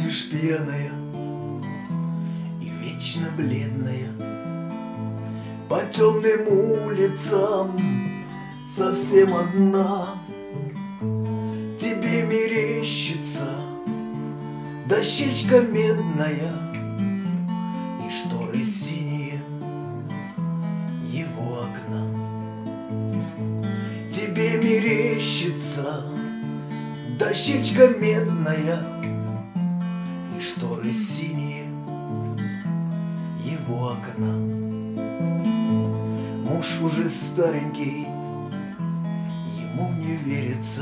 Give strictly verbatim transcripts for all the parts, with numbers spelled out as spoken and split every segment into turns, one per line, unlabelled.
ходишь пьяная и вечно бледная по темным улицам, совсем одна. Тебе мерещится дощечка медная и шторы синие его окна. Тебе мерещится дощечка медная и шторы синие его окна. Муж уже старенький, ему не верится.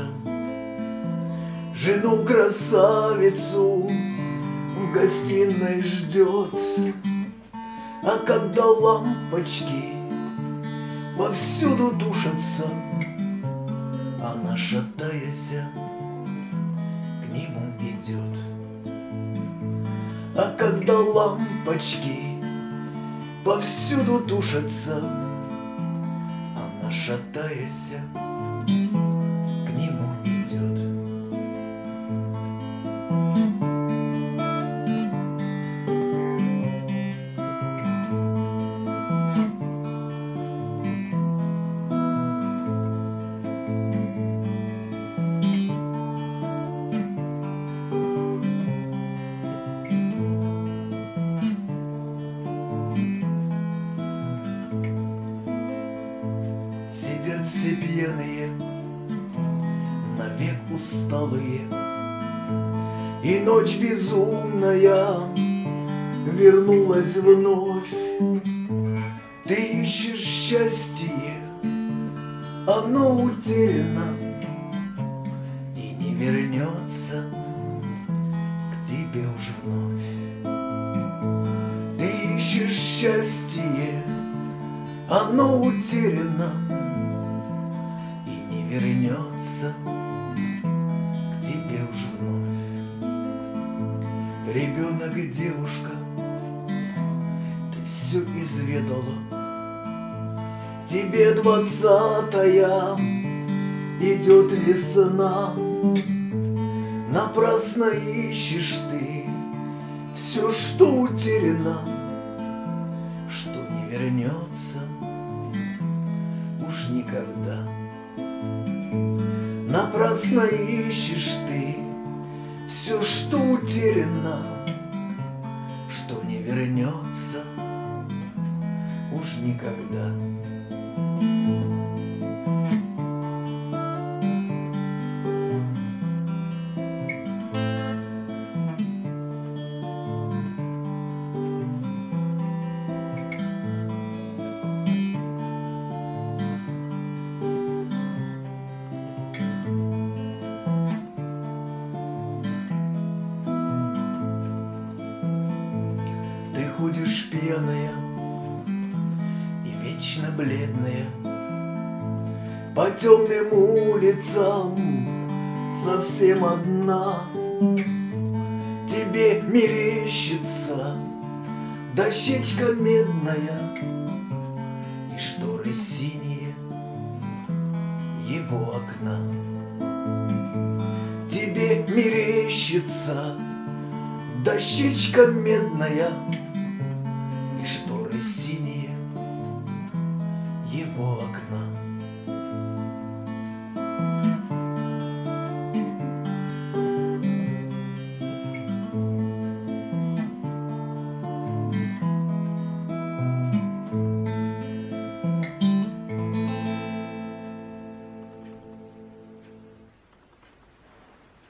Жену красавицу в гостиной ждет, а когда лампочки повсюду тушатся, она, шатаясь, к нему идет. А когда лампочки повсюду тушатся, она, шатаясь, к нему идет. Сидят все пьяные, навек усталые, и ночь безумная вернулась вновь. Ты ищешь счастье, оно утеряно и не вернется к тебе уж вновь. Ты ищешь счастье, оно утеряно и не вернется к тебе уж вновь. Ребенок, девушка, ты все изведала. Тебе двадцатая, идет весна. Напрасно ищешь ты все, что утеряно, что не вернется уж никогда. Напрасно ищешь ты все, что утеряно, что не вернется уж никогда. Ты ходишь пьяная и вечно бледная по темным улицам, совсем одна. Тебе мерещится дощечка медная и шторы синие его окна. Тебе мерещится дощечка медная и шторы синие его окна.